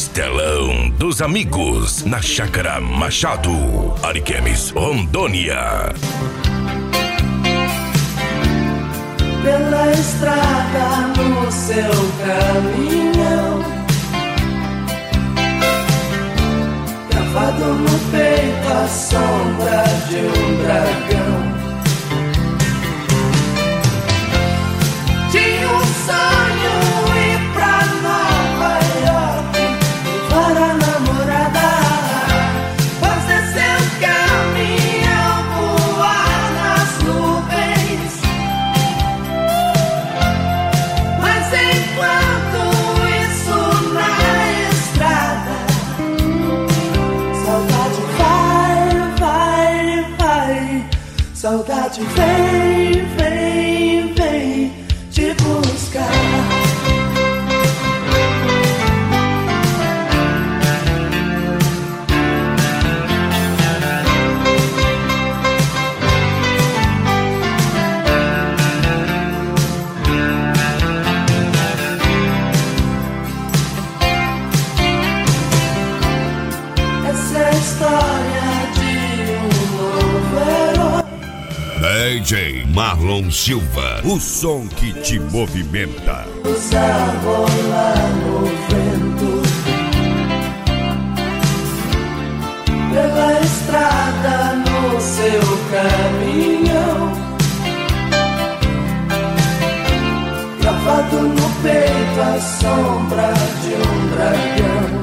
Costelão dos Amigos, na Chácara Machado, Ariquemes, Rondônia. Pela estrada no seu caminhão, gravado no peito a sombra de um dragão. Tinha um sonho ir pra Nova York, levar a namorada, fazer seu caminhão voar nas nuvens. Mas enquanto isso na estrada, saudade vai, saudade vem te buscar. Essa é a história de um novo herói. DJ Marlon Silva, o som que te movimenta. A rolar no vento, pela estrada no seu caminhão, gravado no peito a sombra de um dragão.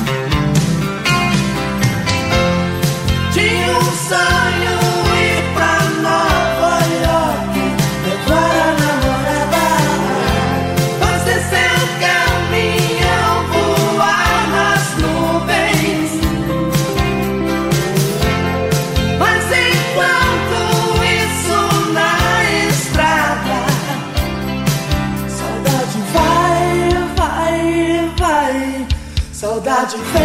Tinha um sonho ir pra Nova York, levar a namorada, fazer seu caminhão voar nas nuvens. Mas enquanto isso na estrada, saudade vai, saudade vem